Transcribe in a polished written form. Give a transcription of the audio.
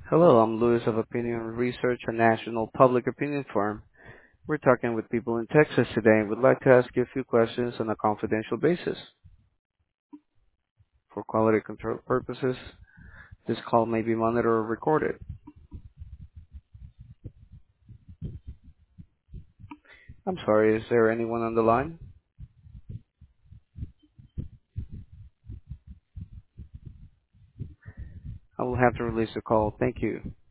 Hello, I'm Louis of Opinion Research, a national public opinion firm. We're talking with people in Texas today and would like to ask you a few questions on a confidential basis. For quality control purposes, this call may be monitored or recorded. I'm sorry, is there anyone on the line? I will have to release the call. Thank you.